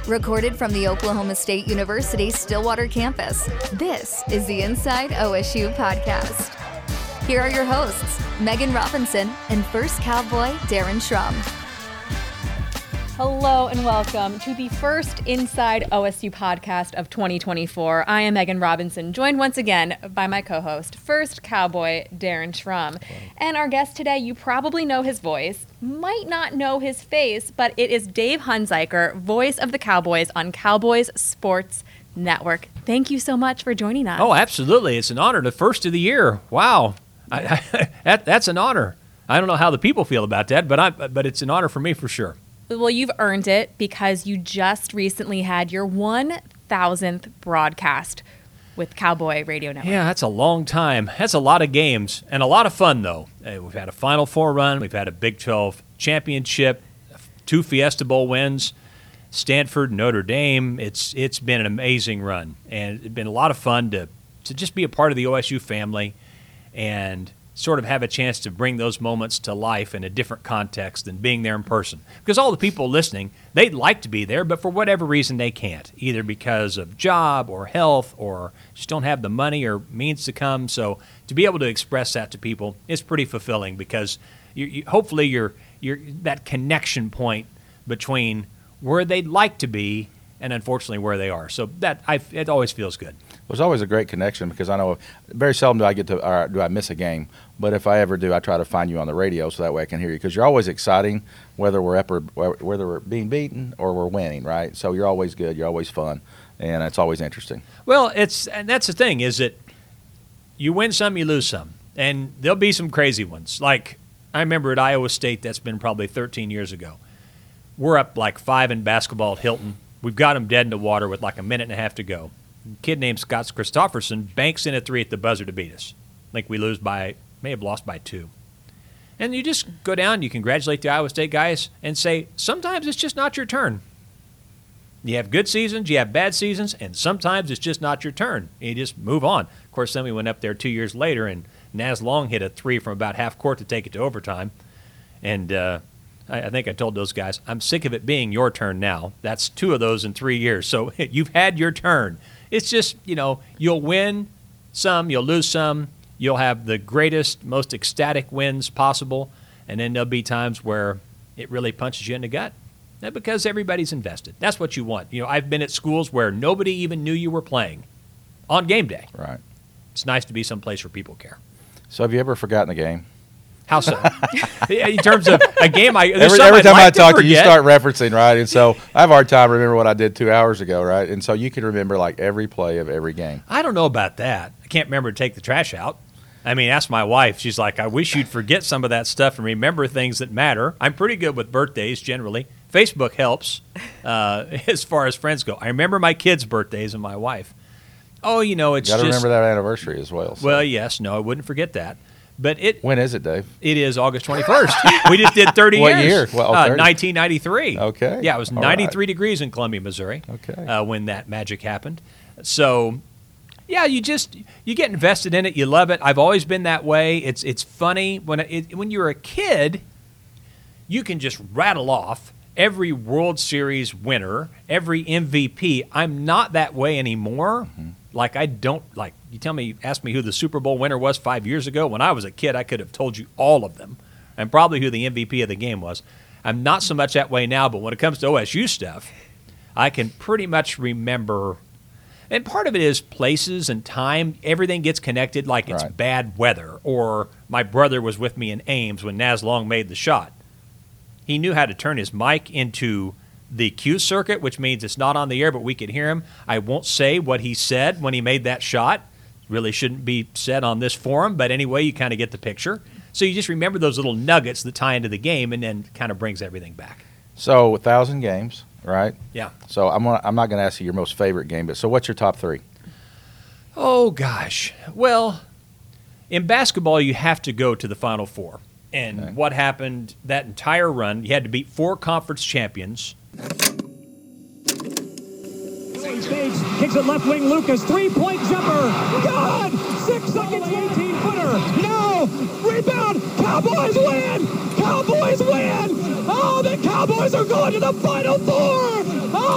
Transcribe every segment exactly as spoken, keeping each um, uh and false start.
Recorded from the Oklahoma State University Stillwater campus, this is the Inside O S U podcast. Here are your hosts, Megan Robinson and First Cowboy Darren Schrum. Hello and welcome to the first Inside O S U podcast of twenty twenty-four. I am Megan Robinson, joined once again by my co-host, First Cowboy Darren Schrum. And our guest today, you probably know his voice, might not know his face, but it is Dave Hunziker, voice of the Cowboys on Cowboys Sports Network. Thank you so much for joining us. Oh, absolutely. It's an honor. The first of the year. Wow. I, I, that, that's an honor. I don't know how the people feel about that, but I, but it's an honor for me for sure. Well, you've earned it because you just recently had your one thousandth broadcast with Cowboy Radio Network. Yeah, that's a long time. That's a lot of games and a lot of fun, though. Hey, we've had a Final Four run. We've had a Big twelve championship, two Fiesta Bowl wins, Stanford, Notre Dame. It's It's been an amazing run, and it's been a lot of fun to, to just be a part of the O S U family and sort of have a chance to bring those moments to life in a different context than being there in person. Because all the people listening, they'd like to be there, but for whatever reason they can't, either because of job or health or just don't have the money or means to come. So to be able to express that to people is pretty fulfilling because you, you, hopefully you're, you're that connection point between where they'd like to be and unfortunately where they are. So that I, it always feels good. There's always a great connection because I know very seldom do I get to or do I miss a game, but if I ever do, I try to find you on the radio so that way I can hear you because you're always exciting, whether we're up or whether we're being beaten or we're winning, right? So you're always good, you're always fun, and it's always interesting. Well, it's and that's the thing is that you win some, you lose some, and there'll be some crazy ones. Like I remember at Iowa State, that's been probably thirteen years ago. We're up like five in basketball at Hilton. We've got them dead in the water with like a minute and a half to go. A kid named Scott Christopherson banks in a three at the buzzer to beat us. I think we lose by, may have lost by two. And you just go down, you congratulate the Iowa State guys and say, sometimes it's just not your turn. You have good seasons, you have bad seasons, and sometimes it's just not your turn. You just move on. Of course, then we went up there two years later, and Naz Long hit a three from about half court to take it to overtime. And uh, I, I think I told those guys, I'm sick of it being your turn now. That's two of those in three years. So you've had your turn. It's just, you know, you'll win some, you'll lose some, you'll have the greatest, most ecstatic wins possible, and then there'll be times where it really punches you in the gut. That's because everybody's invested. That's what you want. You know, I've been at schools where nobody even knew you were playing on game day. Right. It's nice to be someplace where people care. So have you ever forgotten a game? How so? In terms of a game, I every, every time like I talk to you, you forget. start referencing, right? And so I have a hard time remembering what I did two hours ago, right? And so you can remember like every play of every game. I don't know about that. I can't remember to take the trash out. I mean, ask my wife. She's like, I wish you'd forget some of that stuff and remember things that matter. I'm pretty good with birthdays generally. Facebook helps uh, as far as friends go. I remember my kids' birthdays and my wife. Oh, you know, it's you got to just remember that anniversary as well. So. Well, yes, no, I wouldn't forget that. But it when is it, Dave? It is August twenty-first. We just did thirty what years. What year? Well, uh, nineteen ninety-three. Okay. Yeah, it was All ninety-three right. degrees in Columbia, Missouri. Okay. Uh, when that magic happened. So, yeah, you just you get invested in it. You love it. I've always been that way. It's it's funny when it, when you're a kid, you can just rattle off every World Series winner, every M V P. I'm not that way anymore. Mm-hmm. Like, I don't, like, you tell me, ask me who the Super Bowl winner was five years ago. When I was a kid, I could have told you all of them and probably who the M V P of the game was. I'm not so much that way now, but when it comes to O S U stuff, I can pretty much remember. And part of it is places and time. Everything gets connected like it's right. bad weather. Or my brother was with me in Ames when Naz Long made the shot. He knew how to turn his mic into the Q circuit, which means it's not on the air, but we could hear him. I won't say what he said when he made that shot. Really shouldn't be said on this forum, but anyway, you kind of get the picture. So you just remember those little nuggets that tie into the game and then kind of brings everything back. So a thousand games, right? Yeah. So I'm gonna, I'm not going to ask you your most favorite game, but so what's your top three? Oh, gosh. Well, in basketball, you have to go to the Final Four. And okay. what happened that entire run, you had to beat four conference champions. Stage, kicks it left wing, Lucas, three-point jumper, good! Six seconds, eighteen-footer, no! Rebound, Cowboys win! Cowboys win! Oh, the Cowboys are going to the Final Four! Oh, the Cowboys!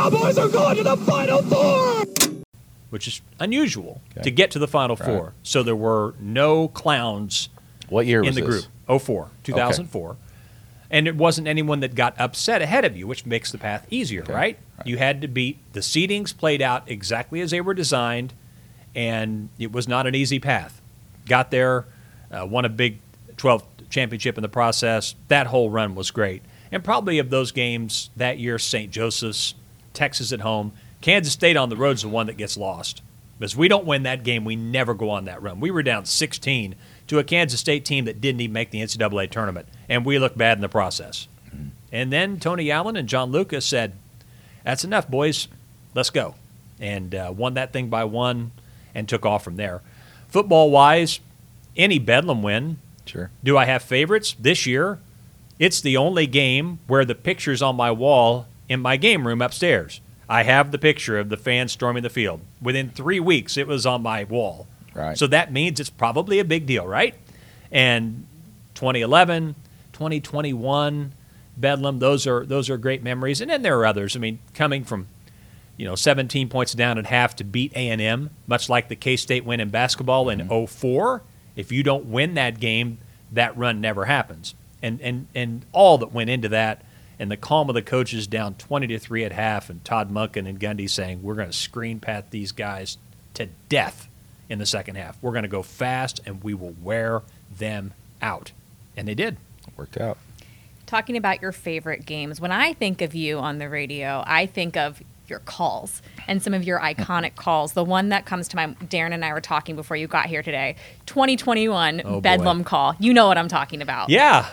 Cowboys are going to the Final Four! Which is unusual Okay. to get to the Final Right. Four. So there were no clowns What year in was the this? group. oh four, two thousand four. And it wasn't anyone that got upset ahead of you, which makes the path easier, Okay. right? Right. You had to beat the seedings played out exactly as they were designed, and it was not an easy path. Got there, uh, won a Big twelve championship in the process. That whole run was great. And probably of those games that year, Saint Joseph's, Texas at home, Kansas State on the road is the one that gets lost. Because we don't win that game, we never go on that run. We were down sixteen to a Kansas State team that didn't even make the N C double A tournament, and we looked bad in the process. Mm-hmm. And then Tony Allen and John Lucas said, that's enough, boys. Let's go. And uh, won that thing by one and took off from there. Football-wise, any Bedlam win. Sure. Do I have favorites? This year, it's the only game where the picture's on my wall in my game room upstairs. I have the picture of the fans storming the field. Within three weeks, it was on my wall. Right. So that means it's probably a big deal, right? And twenty eleven, twenty twenty-one, Bedlam, those are those are great memories. And then there are others. I mean, coming from, you know, seventeen points down at half to beat A and M, much like the K-State win in basketball in oh four. If you don't win that game, that run never happens. And and and all that went into that, and the calm of the coaches down twenty to three at half, and Todd Monken and Gundy saying, we're going to screen pat these guys to death in the second half. We're going to go fast, and we will wear them out. And they did. Worked out. Talking about your favorite games, when I think of you on the radio, I think of your calls and some of your iconic calls. The one that comes to mind, Darren and I were talking before you got here today, twenty twenty-one Oh, boy. Bedlam call. You know what I'm talking about. Yeah.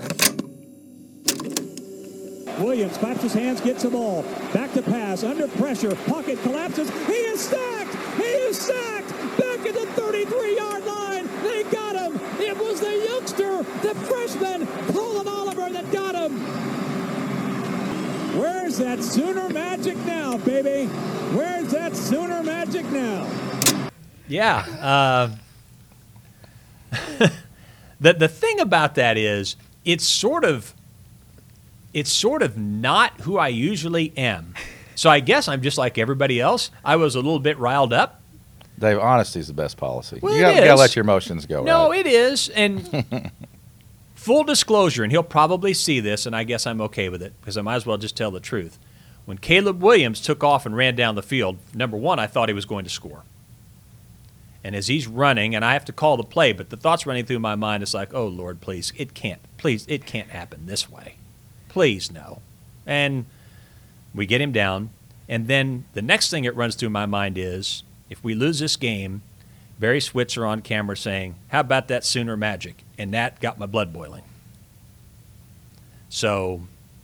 Williams claps his hands, gets the ball. Back to pass, under pressure. Pocket collapses. He is sacked! He is sacked! Back at the thirty-three-yard line. They got him. It was the youngster, the freshman, Colin Oliver, that got him. Where's that Sooner magic now, baby? Where's that Sooner magic now? Yeah. Uh, the the thing about that is it's sort of it's sort of not who I usually am. So I guess I'm just like everybody else. I was a little bit riled up. Dave, honesty is the best policy. Well, you it got to is. let your emotions go. No, right? it is. And full disclosure, and he'll probably see this, and I guess I'm okay with it because I might as well just tell the truth. When Caleb Williams took off and ran down the field, number one, I thought he was going to score. And as he's running, and I have to call the play, but the thoughts running through my mind is like, oh, Lord, please, it can't, please, it can't happen this way. Please, no. And we get him down, and then the next thing that runs through my mind is, if we lose this game, Barry Switzer on camera saying, how about that Sooner magic? And that got my blood boiling. So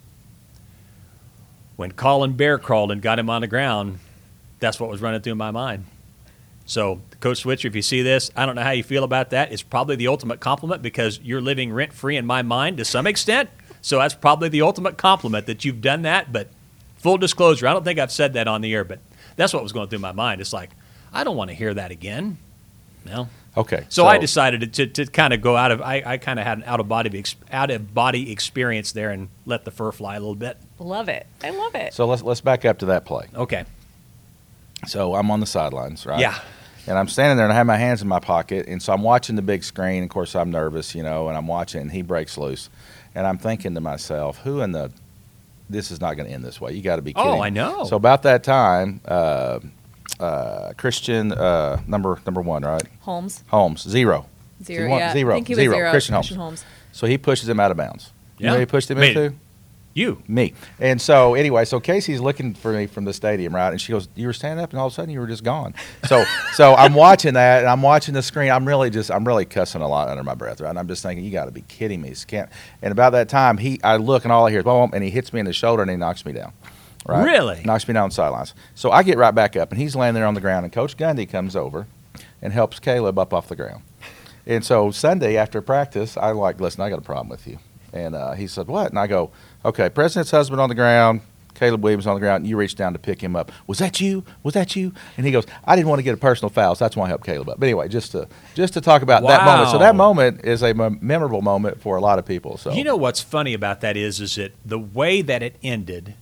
when Colin Bear crawled and got him on the ground, that's what was running through my mind. So, Coach Switzer, if you see this, I don't know how you feel about that. It's probably the ultimate compliment because you're living rent-free in my mind to some extent. So that's probably the ultimate compliment that you've done that. But full disclosure, I don't think I've said that on the air, but that's what was going through my mind. It's like, I don't want to hear that again. No. Okay. So, I decided to, to kind of go out of. I, I kind of had an out of body out of body experience there and let the fur fly a little bit. Love it. I love it. So let's let's back up to that play. Okay. So I'm on the sidelines, right? Yeah. And I'm standing there and I have my hands in my pocket, and so I'm watching the big screen. Of course, I'm nervous, you know, and I'm watching, and he breaks loose, and I'm thinking to myself, who in the this is not going to end this way. You got to be kidding. Oh, I know. So about that time, uh, uh, Christian uh, number number one, right? Holmes. Holmes zero. Zero. He won- Yeah. zero. I think he was Zero. zero. Christian Holmes. Christian Holmes. So he pushes him out of bounds. You Yeah. know who he pushed him Me. into? You. Me. And so anyway, so Casey's looking for me from the stadium, right? And she goes, "You were standing up, and all of a sudden you were just gone." So, so I'm watching that, and I'm watching the screen. I'm really just, I'm really cussing a lot under my breath, right? And I'm just thinking, you got to be kidding me! This can't. And about that time, he, I look, and all I hear is boom, and he hits me in the shoulder, and he knocks me down. Right? Really? Knocks me down on the sidelines. So I get right back up, and he's laying there on the ground, and Coach Gundy comes over, and helps Caleb up off the ground. And so Sunday after practice, I like, listen, I got a problem with you. And uh, he said, what? And I go, okay, President's husband on the ground, Caleb Williams on the ground, and you reached down to pick him up. Was that you? Was that you? And he goes, I didn't want to get a personal foul, so that's why I helped Caleb up. But anyway, just to just to talk about that moment. So that Wow. moment is a mem- memorable moment for a lot of people. So You know what's funny about that is, is that the way that it ended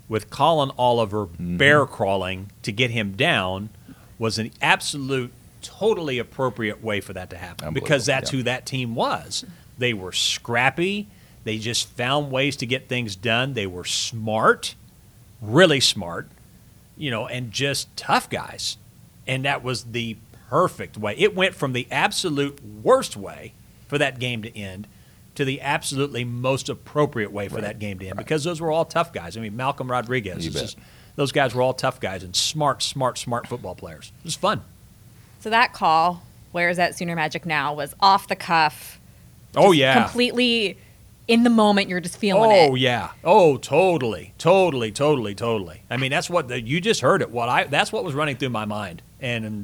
with Colin Oliver mm-hmm. bear crawling to get him down was an absolute, totally appropriate way for that to happen because that's yeah. who that team was. They were scrappy. They just found ways to get things done. They were smart, really smart, you know, and just tough guys. And that was the perfect way. It went from the absolute worst way for that game to end to the absolutely most appropriate way for right. that game to end right. because those were all tough guys. I mean, Malcolm Rodriguez, just, those guys were all tough guys and smart, smart, smart football players. It was fun. So that call, where is that Sooner Magic now, was off the cuff. Oh, yeah. Completely in the moment, you're just feeling oh, it. Oh, yeah. Oh, totally, totally, totally, totally. I mean, that's what the, you just heard it. What I That's what was running through my mind. And, and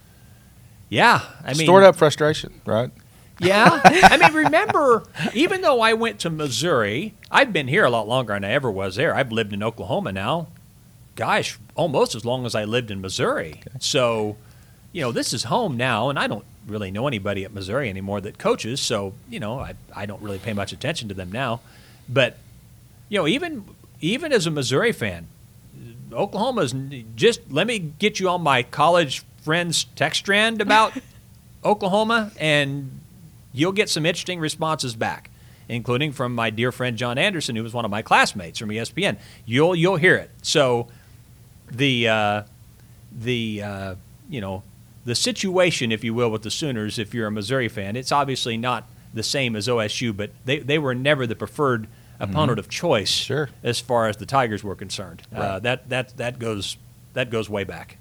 yeah, I mean. Stored up frustration, right? Yeah. I mean, remember, even though I went to Missouri, I've been here a lot longer than I ever was there. I've lived in Oklahoma now, gosh, almost as long as I lived in Missouri. Okay. So, you know, this is home now, and I don't really know anybody at Missouri anymore that coaches, so, you know, I, I don't really pay much attention to them now. But, you know, even even as a Missouri fan, Oklahoma's just, let me get you on my college friends text strand about Oklahoma, and you'll get some interesting responses back, including from my dear friend John Anderson, who was one of my classmates from E S P N. You'll you'll hear it. So the uh, the uh, you know the situation, if you will, with the Sooners, if you're a Missouri fan, it's obviously not the same as O S U, but they they were never the preferred opponent mm-hmm. of choice sure. as far as the Tigers were concerned. Right. Uh, that that that goes that goes way back.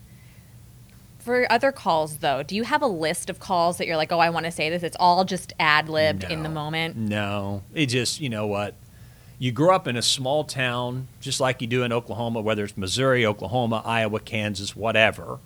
For other calls, though, do you have a list of calls that you're like, oh, I want to say this? It's all just ad-libbed no, in the moment? No. It just, you know what? You grow up in a small town, just like you do in Oklahoma, whether it's Missouri, Oklahoma, Iowa, Kansas, whatever,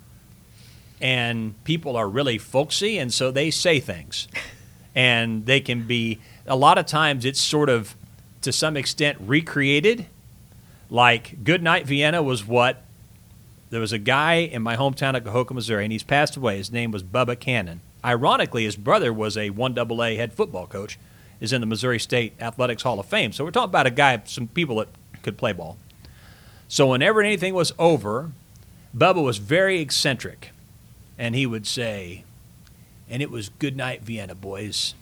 and people are really folksy, and so they say things. And they can be, a lot of times it's sort of, to some extent, recreated. Like, Goodnight Vienna was what? There was a guy in my hometown of Cahokia, Missouri, and he's passed away. His name was Bubba Cannon. Ironically, his brother was a one double A head football coach, is in the Missouri State Athletics Hall of Fame. So we're talking about a guy, some people that could play ball. So whenever anything was over, Bubba was very eccentric, and he would say, and it was good night, Vienna, boys.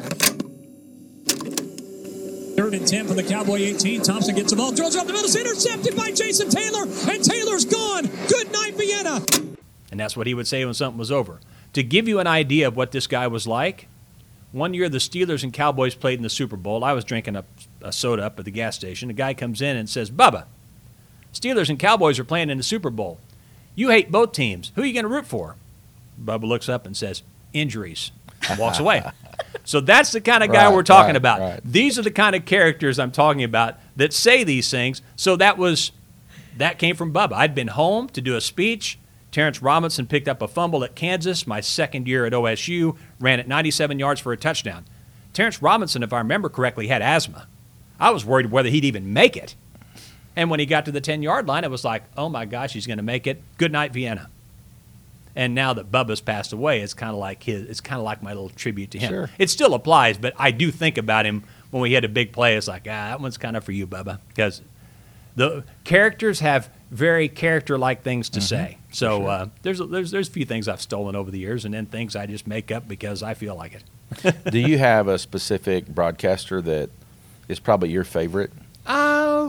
Third and ten from the Cowboy eighteen. Thompson gets the ball, throws it up the middle. It's intercepted by Jason Taylor, and Taylor's gone. Good night, Vienna. And that's what he would say when something was over. To give you an idea of what this guy was like, one year the Steelers and Cowboys played in the Super Bowl. I was drinking a, a soda up at the gas station. A guy comes in and says, Bubba, Steelers and Cowboys are playing in the Super Bowl. You hate both teams. Who are you going to root for? Bubba looks up and says, injuries, and walks away. So that's the kind of guy right, we're talking right, about. Right. These are the kind of characters I'm talking about that say these things. So that was that came from Bubba. I'd been home to do a speech. Terrence Robinson picked up a fumble at Kansas. My second year at O S U, ran at ninety-seven yards for a touchdown. Terrence Robinson, if I remember correctly, had asthma. I was worried whether he'd even make it. And when he got to the ten-yard line, it was like, oh, my gosh, he's going to make it. Good night, Vienna. And now that Bubba's passed away, it's kind of like his. It's kind of like my little tribute to him. Sure. It still applies, but I do think about him when we had a big play. It's like, ah, that one's kind of for you, Bubba, because the characters have very character-like things to mm-hmm. say. So sure. uh, there's there's there's a few things I've stolen over the years, and then things I just make up because I feel like it. Do you have a specific broadcaster that is probably your favorite? Uh,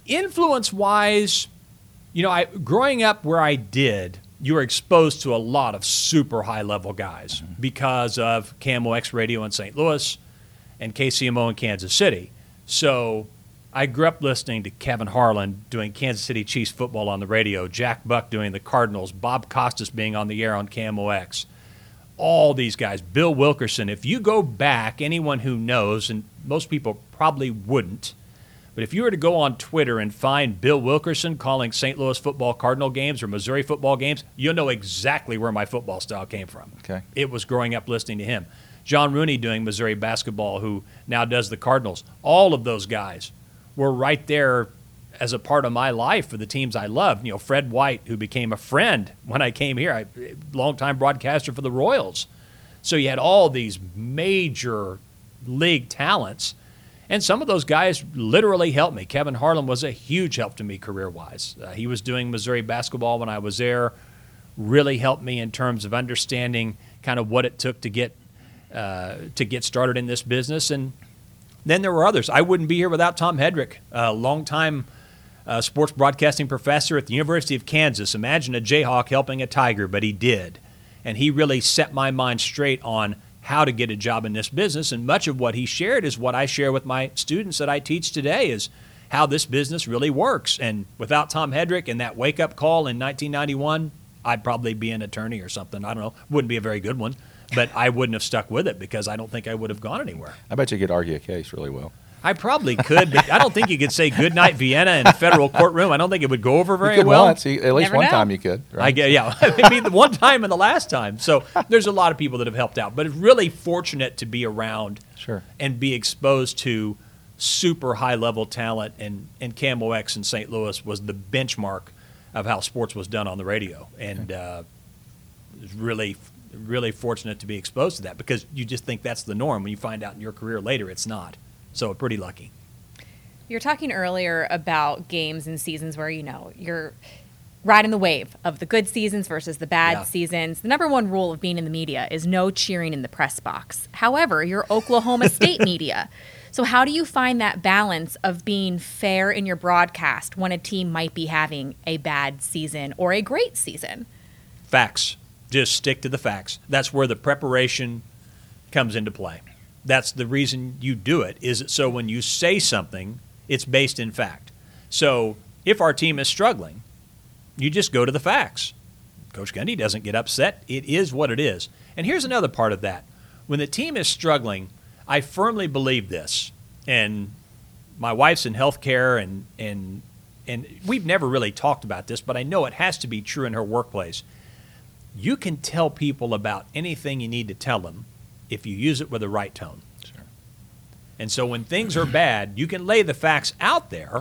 influence-wise, you know, I growing up where I did. You were exposed to a lot of super high-level guys mm-hmm. because of K M O X Radio in Saint Louis and K C M O in Kansas City. So I grew up listening to Kevin Harlan doing Kansas City Chiefs football on the radio, Jack Buck doing the Cardinals, Bob Costas being on the air on K M O X. All these guys, Bill Wilkerson. If you go back, anyone who knows, and most people probably wouldn't, but if you were to go on Twitter and find Bill Wilkerson calling Saint Louis football Cardinal games or Missouri football games, you'll know exactly where my football style came from. Okay. It was growing up listening to him. John Rooney doing Missouri basketball, who now does the Cardinals. All of those guys were right there as a part of my life for the teams I loved. You know, Fred White, who became a friend when I came here, I, longtime broadcaster for the Royals. So you had all these major league talents. And some of those guys literally helped me. Kevin Harlan was a huge help to me career-wise. Uh, he was doing Missouri basketball when I was there, really helped me in terms of understanding kind of what it took to get uh, to get started in this business. And then there were others. I wouldn't be here without Tom Hedrick, a longtime uh, sports broadcasting professor at the University of Kansas. Imagine a Jayhawk helping a Tiger, but he did. And he really set my mind straight on how to get a job in this business. And much of what he shared is what I share with my students that I teach today, is how this business really works. And without Tom Hedrick and that wake-up call in nineteen ninety-one, I'd probably be an attorney or something. I don't know. Wouldn't be a very good one. But I wouldn't have stuck with it because I don't think I would have gone anywhere. I bet you could argue a case really well. I probably could, but I don't think you could say goodnight Vienna in a federal courtroom. I don't think it would go over very you could well. Once. At least Never one know. time you could. Right? I get, yeah. I mean, the one time and the last time. So there's a lot of people that have helped out. But it's really fortunate to be around Sure. and be exposed to super high-level talent. And, and K M O X in Saint Louis was the benchmark of how sports was done on the radio. And uh, it's really, really fortunate to be exposed to that, because you just think that's the norm. When you find out in your career later, it's not. So pretty lucky. You're talking earlier about games and seasons where, you know, you're riding the wave of the good seasons versus the bad Yeah. seasons. The number one rule of being in the media is no cheering in the press box. However, you're Oklahoma State media. So how do you find that balance of being fair in your broadcast when a team might be having a bad season or a great season? Facts. Just stick to the facts. That's where the preparation comes into play. That's the reason you do it, is it so when you say something, it's based in fact. So if our team is struggling, you just go to the facts. Coach Gundy doesn't get upset. It is what it is. And here's another part of that. When the team is struggling, I firmly believe this, and my wife's in healthcare, and and and we've never really talked about this, but I know it has to be true in her workplace. You can tell people about anything you need to tell them if you use it with the right tone. Sure. And so when things are bad, you can lay the facts out there,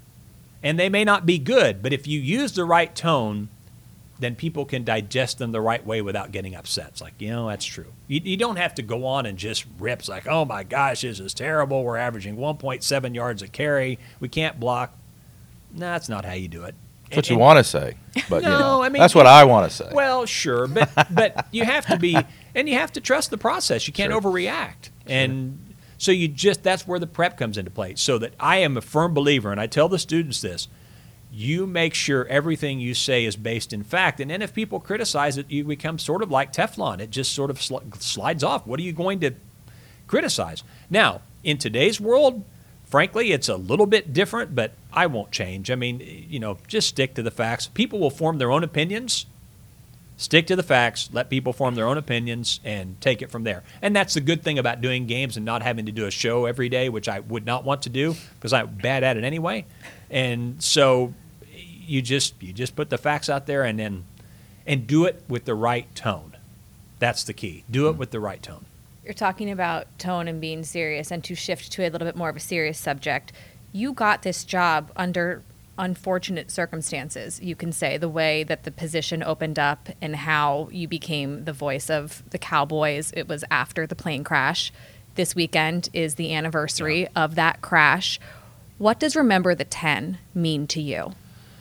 and they may not be good, but if you use the right tone, then people can digest them the right way without getting upset. It's like, you know, that's true. You, you don't have to go on and just rip. It's like, oh, my gosh, this is terrible. We're averaging one point seven yards a carry. We can't block. No, that's not how you do it. That's what you want to say. But, No, you know, I mean, that's what I want to say. Well, sure, but but you have to be, and you have to trust the process. You can't Sure. overreact, and so you just that's where the prep comes into play. So that I am a firm believer, and I tell the students this: you make sure everything you say is based in fact, and then if people criticize it, you become sort of like Teflon. It just sort of sl- slides off. What are you going to criticize? Now, in today's world, frankly, it's a little bit different, but I won't change. I mean, you know, just stick to the facts. People will form their own opinions. Stick to the facts, let people form their own opinions, and take it from there. And that's the good thing about doing games and not having to do a show every day, which I would not want to do because I'm bad at it anyway. And so you just you just put the facts out there, and then and do it with the right tone. That's the key. Do it with the right tone. You're talking about tone and being serious, and to shift to a little bit more of a serious subject, you got this job under unfortunate circumstances, you can say, the way that the position opened up and how you became the voice of the Cowboys. It was after the plane crash. This weekend is the anniversary yeah. of that crash. What does Remember the ten mean to you?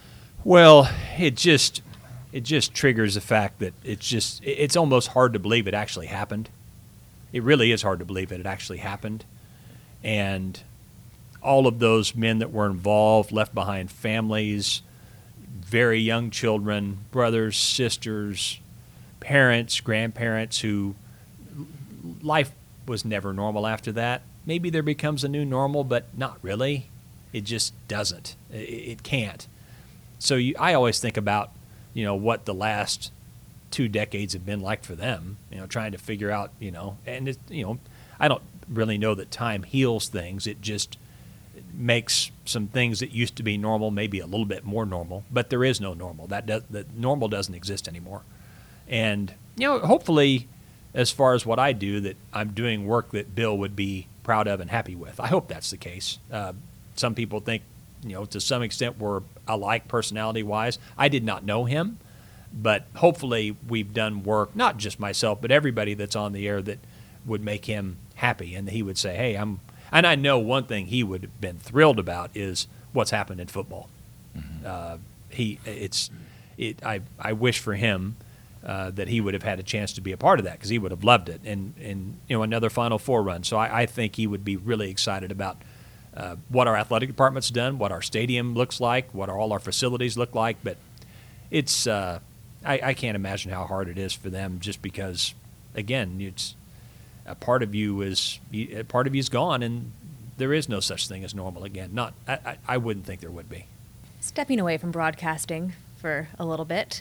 Well, it just it just triggers the fact that it's just it's almost hard to believe it actually happened. It really is hard to believe that it actually happened. And all of those men that were involved left behind families, very young children, brothers, sisters, parents, grandparents who life was never normal after that. Maybe there becomes a new normal, but not really. It just doesn't. It, it can't. So you, I always think about, you know, what the last two decades have been like for them, you know, trying to figure out, you know, and, it, you know, I don't really know that time heals things. It just makes some things that used to be normal maybe a little bit more normal, but there is no normal. That does, the normal doesn't exist anymore. And, you know, hopefully, as far as what I do, that I'm doing work that Bill would be proud of and happy with. I hope that's the case. Uh, some people think, you know, to some extent we're alike personality-wise. I did not know him, but hopefully we've done work, not just myself, but everybody that's on the air, that would make him happy, and he would say, hey, I'm And I know one thing he would have been thrilled about is what's happened in football. Mm-hmm. Uh, he, it's, it. I, I wish for him uh, that he would have had a chance to be a part of that because he would have loved it. And, and you know, another Final Four run. So I, I think he would be really excited about uh, what our athletic department's done, what our stadium looks like, what our, all our facilities look like. But it's, uh, I, I can't imagine how hard it is for them just because, again, it's a part of you is a part of you is gone, and there is no such thing as normal again. Not, I, I, I wouldn't think there would be. Stepping away from broadcasting for a little bit,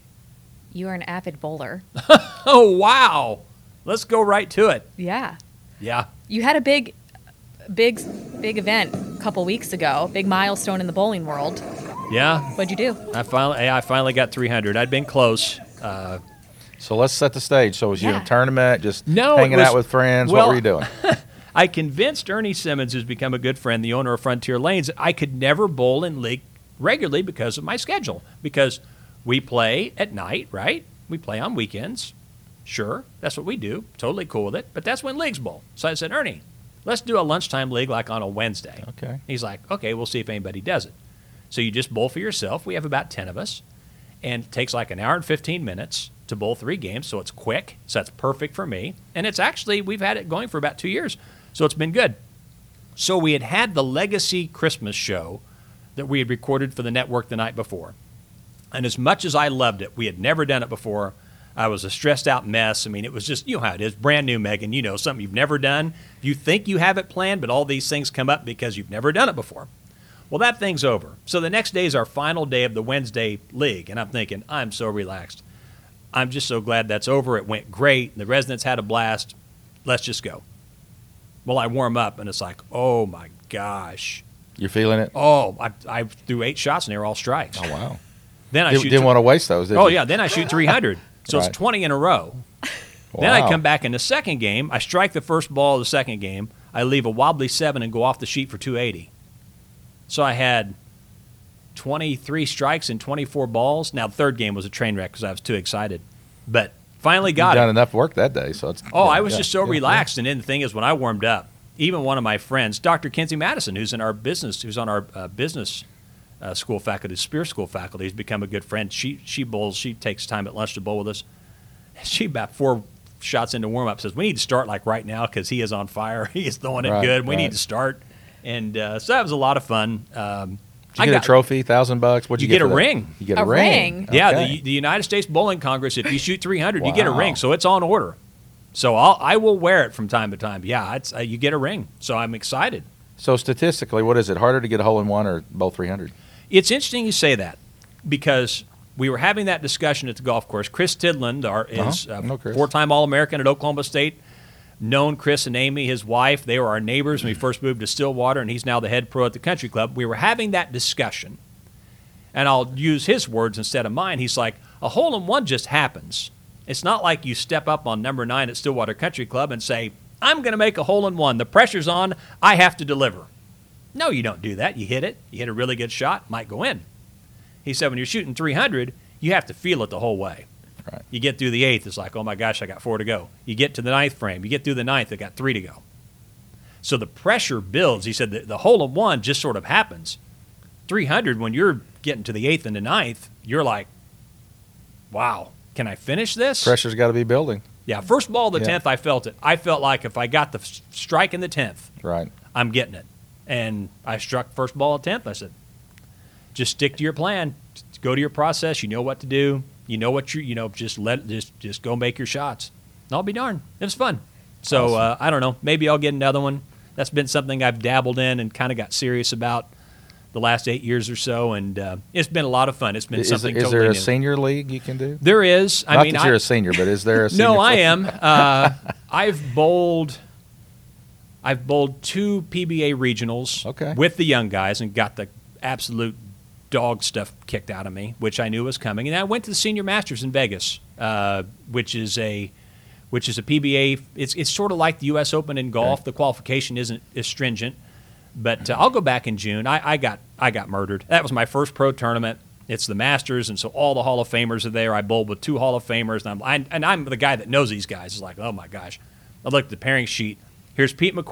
you are an avid bowler. Oh, wow. Let's go right to it. Yeah. Yeah. You had a big, big, big event a couple weeks ago, big milestone in the bowling world. Yeah. What'd you do? I finally, I finally got three hundred. I'd been close. Uh, So let's set the stage. So was you in Yeah. a tournament, just No, it hanging was- out with friends? well- What were you doing? I convinced Ernie Simmons, who's become a good friend, the owner of Frontier Lanes, that I could never bowl in league regularly because of my schedule. Because we play at night, right? We play on weekends. Sure, that's what we do. Totally cool with it. But that's when leagues bowl. So I said, Ernie, let's do a lunchtime league like on a Wednesday. Okay. He's like, okay, we'll see if anybody does it. So you just bowl for yourself. We have about ten of us. And it takes like an hour and fifteen minutes to bowl three games, so it's quick. So that's perfect for me. And it's actually, we've had it going for about two years, so it's been good. So we had had the Legacy Christmas show that we had recorded for the network the night before. And as much as I loved it, we had never done it before. I was a stressed out mess. I mean, it was just, you know how it is, brand new, Megan. You know, something you've never done. You think you have it planned, but all these things come up because you've never done it before. Well, that thing's over. So the next day is our final day of the Wednesday league, and I'm thinking, I'm so relaxed. I'm just so glad that's over. It went great. The residents had a blast. Let's just go. Well, I warm up, and it's like, oh, my gosh. You're feeling it? Oh, I, I threw eight shots, and they were all strikes. Oh, wow. Then I Didn't, shoot didn't th- want to waste those, did Oh, you? yeah. Then I shoot three hundred. So Right. it's twenty in a row. Then I Wow. come back in the second game. I strike the first ball of the second game. I leave a wobbly seven and go off the sheet for two eighty. So I had twenty-three strikes and twenty-four balls. Now, the third game was a train wreck because I was too excited. But finally got You've it. done enough work that day, so it's. Oh, yeah, I was yeah, just so yeah, relaxed. And then the thing is, when I warmed up, even one of my friends, Doctor Kinsey Madison, who's in our business, who's on our uh, business uh, school faculty, Spear School faculty, has become a good friend. She she bowls. She takes time at lunch to bowl with us. She about four shots into warm up says, "We need to start like right now because he is on fire. He is throwing it Right, good. We right. need to start." And uh, so that was a lot of fun. Um, Did you I get got- a trophy, thousand bucks? What'd You you, get for a that? ring. You get A a, ring? Yeah, Okay. the the United States Bowling Congress. If you shoot three hundred, you get a Wow. ring. So it's on order. So I'll I will wear it from time to time. Yeah, it's uh, you get a ring. So I'm excited. So statistically, what is it? Harder to get a hole in one or bowl three hundred? It's interesting you say that because we were having that discussion at the golf course. Chris Tidland, our is Uh-huh. I uh, know Chris. four-time All-American at Oklahoma State, known Chris and Amy, his wife. They were our neighbors when we first moved to Stillwater, and he's now the head pro at the country club. We were having that discussion, and I'll use his words instead of mine. He's like, a hole-in-one just happens. It's not like you step up on number nine at Stillwater Country Club and say, I'm going to make a hole-in-one. The pressure's on. I have to deliver. No, you don't do that. You hit it. You hit a really good shot. Might go in. He said when you're shooting three hundred, you have to feel it the whole way. Right. You get through the eighth, it's like, oh my gosh, I got four to go. You get to the ninth frame. You get through the ninth, I got three to go. So the pressure builds. He said the, the hole-in-one just sort of happens. three hundred, when you're getting to the eighth and the ninth, you're like, wow, can I finish this? Pressure's got to be building. Yeah, first ball of the Yeah. tenth, I felt it. I felt like if I got the s- strike in the tenth, Right. I'm getting it. And I struck first ball at tenth. I said, just stick to your plan. Just go to your process. You know what to do. You know what you you know. Just let just just go make your shots. And I'll be darned. It was fun. So uh, I don't know. Maybe I'll get another one. That's been something I've dabbled in and kind of got serious about the last eight years or so, and uh, it's been a lot of fun. It's been Is, something is totally there a new. senior league you can do? There is. I Not mean, that I, you're a senior, but is there a senior? no, I fl- am. Uh, I've bowled. I've bowled two P B A regionals Okay. with the young guys and got the absolute dog stuff kicked out of me, which I knew was coming. And I went to the Senior Masters in Vegas, uh, which is a which is a P B A. It's it's sort of like the U S Open in golf. Okay. The qualification isn't as stringent, but uh, I'll go back in June. I, I got I got murdered. That was my first pro tournament. It's the Masters, and so all the Hall of Famers are there. I bowled with two Hall of Famers, and I'm I, and I'm the guy that knows these guys. It's like, oh my gosh. I looked at the pairing sheet. Here's Pete McCordick,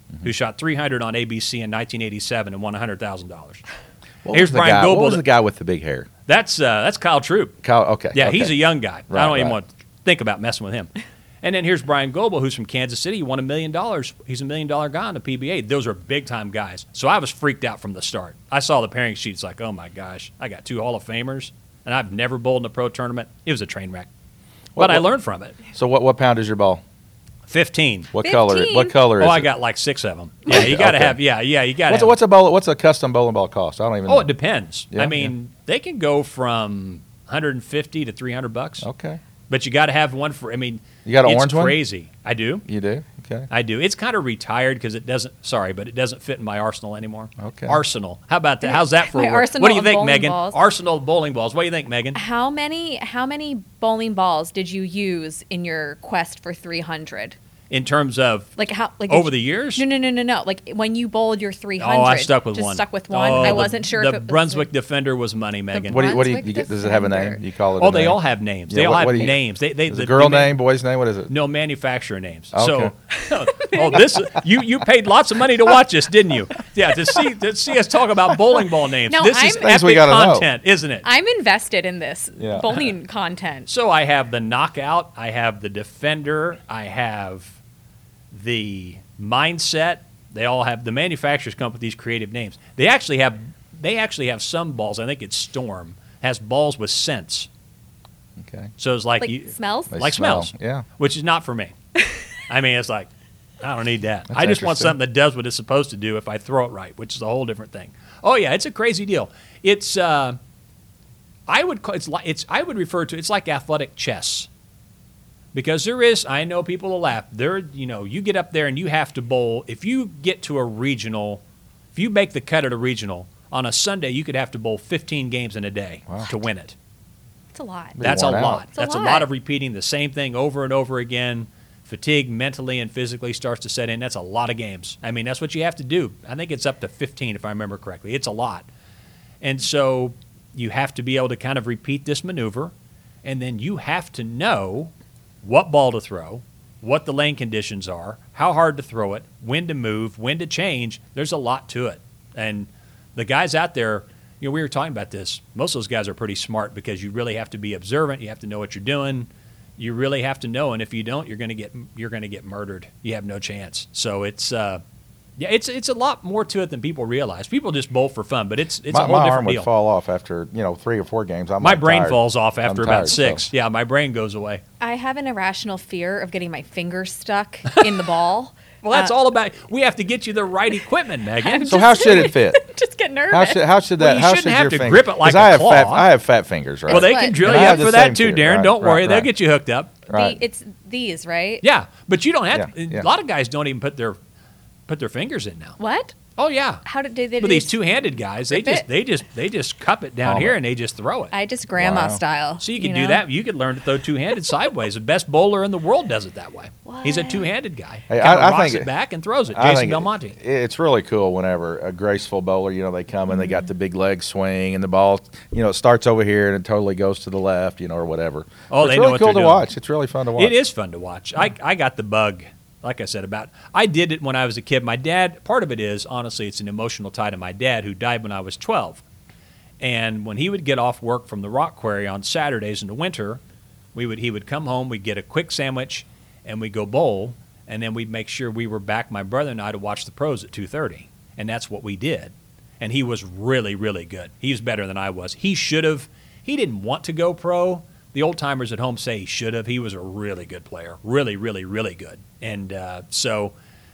mm-hmm. who shot three hundred on A B C in nineteen eighty-seven and won one hundred thousand dollars. Here's Brian guy, Goebel. What was the guy with the big hair? That's uh, that's Kyle Troop. Kyle, okay. Yeah, okay. he's a young guy. Right, I don't right. even want to think about messing with him. And then here's Brian Goebel, who's from Kansas City. He won a million dollars. He's a million dollar guy on the P B A. Those are big time guys. So I was freaked out from the start. I saw the pairing sheets like, oh my gosh, I got two Hall of Famers, and I've never bowled in a pro tournament. It was a train wreck. What, but I what, learned from it. So what what pound is your ball? Fifteen. What fifteen? color? What color is Oh, it? I got like six of them. Yeah, you got to Okay. have. Yeah, yeah, you got to. What's a, what's a bowl? What's a custom bowling ball cost? I don't even. Oh, know. it depends. Yeah, I mean, they can go from one hundred fifty to three hundred bucks. Okay. But you got to have one for. I mean, You got an it's orange one? crazy. I do. You do? Okay. I do. It's kind of retired because it doesn't. Sorry, but it doesn't fit in my arsenal anymore. Okay. Arsenal. How about that? How's that for My a word? arsenal What do you of think, bowling Megan? balls. Arsenal of bowling balls. What do you think, Megan? How many how many bowling balls did you use in your quest for three hundred? In terms of Like how like over did the you- years? No, no, no, no, no. Like when you bowled your three hundred. Oh, I stuck with just one. stuck with one. Oh, I the- wasn't sure the if it was Brunswick Defender was money, Megan. What do you? What do you, you Brunswick get? Does it have a name? Defender. You call it? Oh, a they name? all have names. Yeah, They all what- have what do you- names. They, they, Is the, it a girl the man- name, boy's name? What is it? No, manufacturer names. Okay. So, oh, this you you paid lots of money to watch this, didn't you? Yeah, to see to see us talk about bowling ball names. No, this is I'm- Things epic we gotta know. content, isn't it? I'm invested in this Yeah. bowling content. So I have the knockout, I have the defender, I have the mindset. They all have the manufacturers come up with these creative names. They actually have they actually have some balls. I think it's Storm has balls with scents. Okay. So it's like, Like you, smells? They like smell, smells. yeah. Which is not for me. I mean, it's like I don't need that. That's I just want interesting. something that does what it's supposed to do if I throw it right, which is a whole different thing. Oh yeah, it's a crazy deal. It's uh, I would call it's like it's I would refer to it's like athletic chess. Because there is, I know people will laugh. There, you know, you get up there and you have to bowl. If you get to a regional, if you make the cut at a regional on a Sunday, you could have to bowl fifteen games in a day Wow. to win it. It's a lot. Be That's a worn out. lot. It's a That's a lot. lot of repeating the same thing over and over again. Fatigue mentally and physically starts to set in. That's a lot of games. I mean, that's what you have to do. I think it's up to fifteen, if I remember correctly. It's a lot. And so you have to be able to kind of repeat this maneuver, and then you have to know what ball to throw, what the lane conditions are, how hard to throw it, when to move, when to change. There's a lot to it. And the guys out there, you know, we were talking about this. Most of those guys are pretty smart because you really have to be observant. You have to know what you're doing. You really have to know, and if you don't, you're going to get you're going to get murdered. You have no chance. So it's uh, yeah, it's it's a lot more to it than people realize. People just bowl for fun, but it's it's my a whole my arm different would deal. fall off after you know three or four games. I'm My like brain tired. falls off I'm after about tired, six. so. Yeah, my brain goes away. I have an irrational fear of getting my fingers stuck in the ball. Well, that's Uh, all about. We have to get you the right equipment, Megan. So how should it fit? Just get nervous. How should how should Well, that? you how shouldn't should have your to finger- grip it like 'cause I a have fat claw. I have fat fingers, right? Well, they What? can drill And you I up have the for that same too, too, Darren. right, Don't right, worry, they'll right. get you hooked up. The- Right. it's these, right? Yeah, but you don't have. Yeah, to, yeah. A lot of guys don't even put their put their fingers in now. What? Oh yeah. How did they? they But these just- two-handed guys, they Grip just it? they just they just cup it down Palm here it. and they just throw it. I just grandma Wow. style. So you can know? do that. You could learn to throw two-handed sideways. The best bowler in the world does it that way. He's a What? two-handed guy. Hey, Kinda I- I rocks think it it- back and throws it. I Jason think Belmonte. it- it's really cool whenever a graceful bowler, you know, they come and they got the big leg swing and the ball, you know, it starts over here and it totally goes to the left, you know, or whatever. Oh, It's they know really what cool they're to doing. watch. It's really fun to watch. It is fun to watch. I, I got the bug, like I said, about I did it when I was a kid. My dad, part of it is, honestly, it's an emotional tie to my dad who died when I was twelve. And when he would get off work from the rock quarry on Saturdays in the winter, we would he would come home, we'd get a quick sandwich, and we'd go bowl, and then we'd make sure we were back, my brother and I, to watch the pros at two thirty. And that's what we did. And he was really, really good. He was better than I was. He should have. He didn't want to go pro. The old timers at home say he should have. He was a really good player, really, really, really good. And uh, so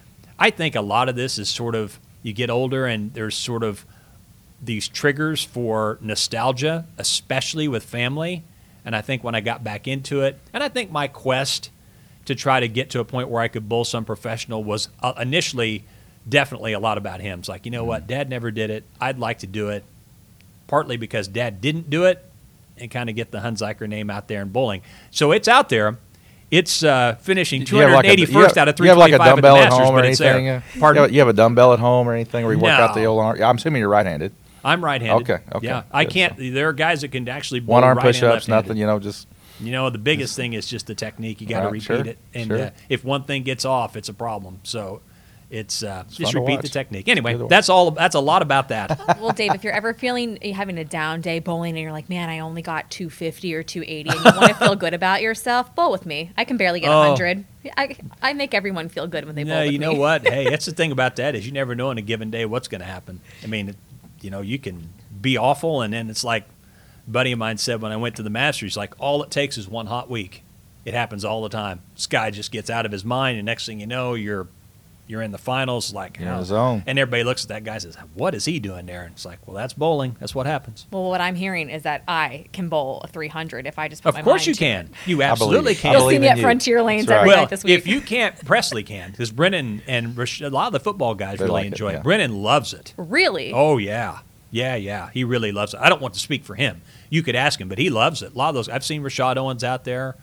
I think a lot of this is sort of you get older and there's sort of these triggers for nostalgia, especially with family. And I think when I got back into it, and I think my quest to try to get to a point where I could bowl some professional was uh, initially definitely a lot about him. It's like, you know what, Dad never did it. I'd like to do it, partly because Dad didn't do it, and kind of get the Hunziker name out there in bowling. So it's out there. It's uh, finishing Do you have like a- two hundred eighty-first you have- out of you have like a three twenty-five at the dumbbell at Masters, home or but it's anything? there. uh, Pardon? You have, you have a dumbbell at home or anything where you work out the No. old arm? I'm assuming you're right-handed. I'm right-handed. Okay, okay, Yeah, I good, can't. so- There are guys that can actually bowl One arm right and push-ups, left-handed. nothing. You know, just You know, the biggest thing is just the technique. You got to Right, repeat sure, it, and sure. uh, if one thing gets off, it's a problem. So, It's, uh, It's just fun to repeat the watch. technique. Anyway, Good to watch. that's all. That's a lot about that. Well, Dave, if you're ever feeling you're having a down day bowling and you're like, man, I only got two fifty or two eighty, and you want to feel good about yourself, bowl with me. I can barely get Oh. one hundred. I, I make everyone feel good when they bowl No, with you me. know what? Hey, that's the thing about that is you never know on a given day what's going to happen. I mean, you know, you can be awful, and then it's like a buddy of mine said when I went to the Masters, like all it takes is one hot week. It happens all the time. This guy just gets out of his mind, and next thing you know, you're you're in the finals. Like, You're in oh. the zone. And everybody looks at that guy and says, "What is he doing there?" And it's like, well, that's bowling. That's what happens. Well, what I'm hearing is that I can bowl a three hundred if I just put Of my course mind you to can. it. You believe absolutely you. can. I You'll believe see me in at you. Frontier Lanes That's every right. Well, night this week. if you can't, Presley can, because Brennan and Rash- a lot of the football guys They really like it, enjoy it. yeah. Brennan loves it. Really? Oh yeah, yeah, yeah. He really loves it. I don't want to speak for him. You could ask him, but he loves it. A lot of those. I've seen Rashad Owens out there,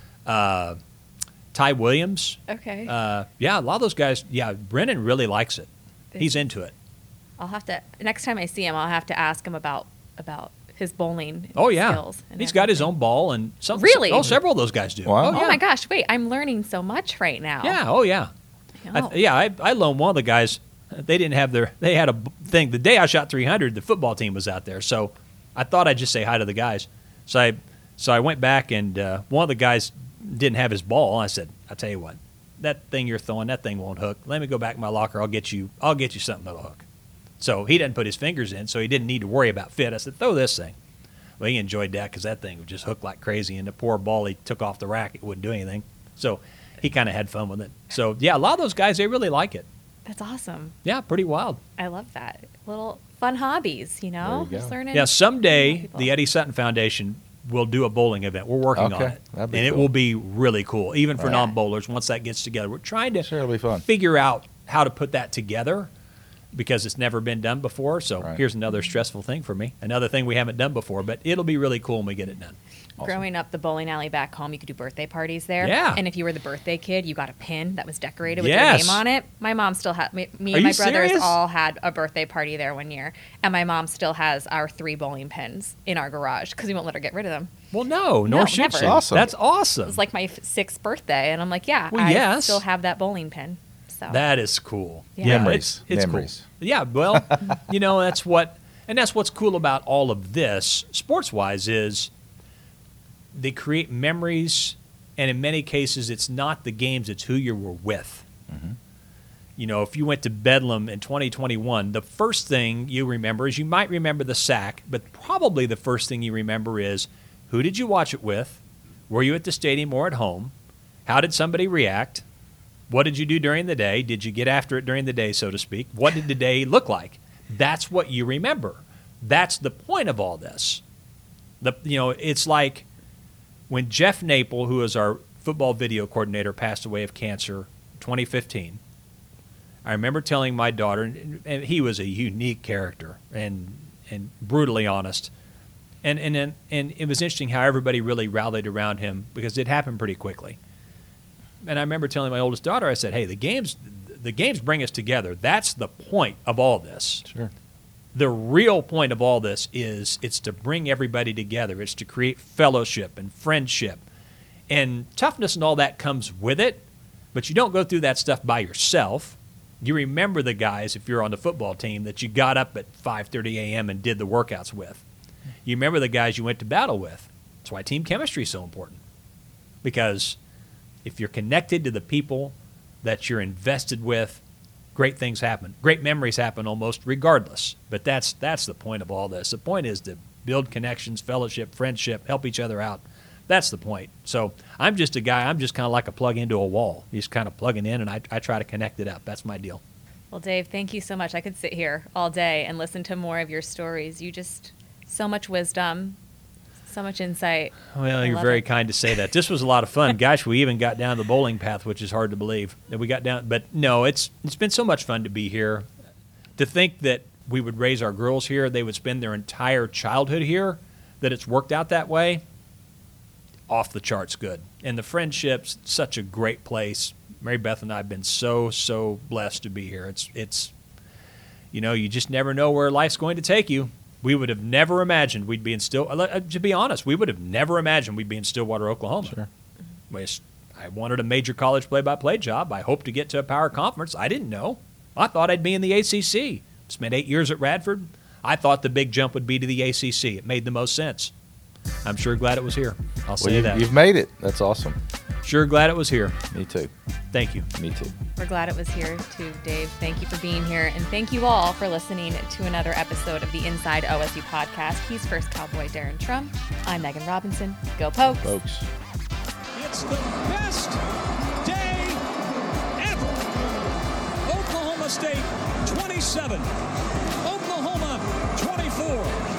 uh, Ty Williams. Okay. Uh, yeah, a lot of those guys. Yeah, Brennan really likes it. He's into it. I'll have to next time I see him. I'll have to ask him about about his bowling. Oh yeah, skills and he's got his everything. own ball and some. Really? Oh, several of those guys do. Wow. Oh, Oh yeah. my gosh! Wait, I'm learning so much right now. Yeah. Oh yeah. I, Oh. yeah, I, I loaned one of the guys. They didn't have their. They had a b- thing the day I shot three hundred. The football team was out there, so I thought I'd just say hi to the guys. So I, so I went back and uh, one of the guys didn't have his ball. I said, "I'll tell you what, that thing you're throwing, that thing won't hook. Let me go back in my locker. I'll get you. I'll get you something that'll hook." So he didn't put his fingers in, so he didn't need to worry about fit. I said, "Throw this thing." Well, he enjoyed that because that thing would just hook like crazy, and the poor ball he took off the rack, it wouldn't do anything. So he kind of had fun with it. So yeah, a lot of those guys they really like it. That's awesome. Yeah, pretty wild. I love that. Little fun hobbies, you know? There you go. Just learning. Yeah, someday people. the Eddie Sutton Foundation will do a bowling event. We're working on Okay, it, that'd and be it cool. will be really cool, even for Right. non-bowlers. Once that gets together, we're trying to Sure, it'll be fun. figure out how to put that together because it's never been done before. So Right. here's another stressful thing for me, another thing we haven't done before, but it'll be really cool when we get it done. Awesome. Growing up, the bowling alley back home, you could do birthday parties there. Yeah. And if you were the birthday kid, you got a pin that was decorated with Yes. your name on it. My mom still had, me, me Are and my you brothers serious? all had a birthday party there one year. And my mom still has our three bowling pins in our garage because we won't let her get rid of them. Well, no, No, nor should never. she. Awesome. That's It awesome. was like my f- sixth birthday. And I'm like, yeah, Well, I yes. still have that bowling pin. So That is cool. Yeah. Memories. It's, it's Memories. cool. Yeah, well, you know, that's what, and that's what's cool about all of this, sports-wise, is they create memories, and in many cases, it's not the games, it's who you were with. Mm-hmm. You know, if you went to Bedlam in twenty twenty-one, the first thing you remember is you might remember the sack, but probably the first thing you remember is who did you watch it with? Were you at the stadium or at home? How did somebody react? What did you do during the day? Did you get after it during the day, so to speak? What did the day look like? That's what you remember. That's the point of all this. The you know, it's like when Jeff Naple, who is our football video coordinator, passed away of cancer in twenty fifteen. I remember telling my daughter, and and he was a unique character and and brutally honest. And and and, and it was interesting how everybody really rallied around him because it happened pretty quickly. And I remember telling my oldest daughter, I said, "Hey, the games, the games bring us together. That's the point of all this. Sure. The real point of all this is it's to bring everybody together. It's to create fellowship and friendship, and toughness and all that comes with it. But you don't go through that stuff by yourself. You remember the guys, if you're on the football team, that you got up at five thirty a.m. and did the workouts with. You remember the guys you went to battle with. That's why team chemistry is so important. Because if you're connected to the people that you're invested with, great things happen. Great memories happen almost regardless. But that's that's the point of all this. The point is to build connections, fellowship, friendship, help each other out. That's the point. So I'm just a guy, I'm just kind of like a plug into a wall. He's kind of plugging in, and I, I try to connect it up. That's my deal. Well, Dave, thank you so much. I could sit here all day and listen to more of your stories. You just, so much wisdom, so much insight. Well, I you're love very it. kind to say that. This was a lot of fun. Gosh, we even got down the bowling path, which is hard to believe that we got down. But no, it's it's been so much fun to be here. To think that we would raise our girls here, they would spend their entire childhood here, that it's worked out that way, off the charts good. And the friendships, such a great place. Mary Beth and I have been so, so blessed to be here. It's, it's, you know, you just never know where life's going to take you. We would have never imagined we'd be in Still. uh, To be honest, we would have never imagined we'd be in Stillwater, Oklahoma. Sure. Which I wanted a major college play-by-play job. I hoped to get to a power conference. I didn't know. I thought I'd be in the A C C. Spent eight years at Radford. I thought the big jump would be to the A C C. It made the most sense. I'm sure glad it was here. I'll Well, say you, that. you've made it. That's awesome. Sure glad it was here. Me too. Thank you. Me too. We're glad it was here too, Dave. Thank you for being here. And thank you all for listening to another episode of the Inside O S U podcast. He's First Cowboy Darren Trum. I'm Megan Robinson. Go Pokes. Folks. It's the best day ever. Oklahoma State twenty-seven, Oklahoma twenty-four.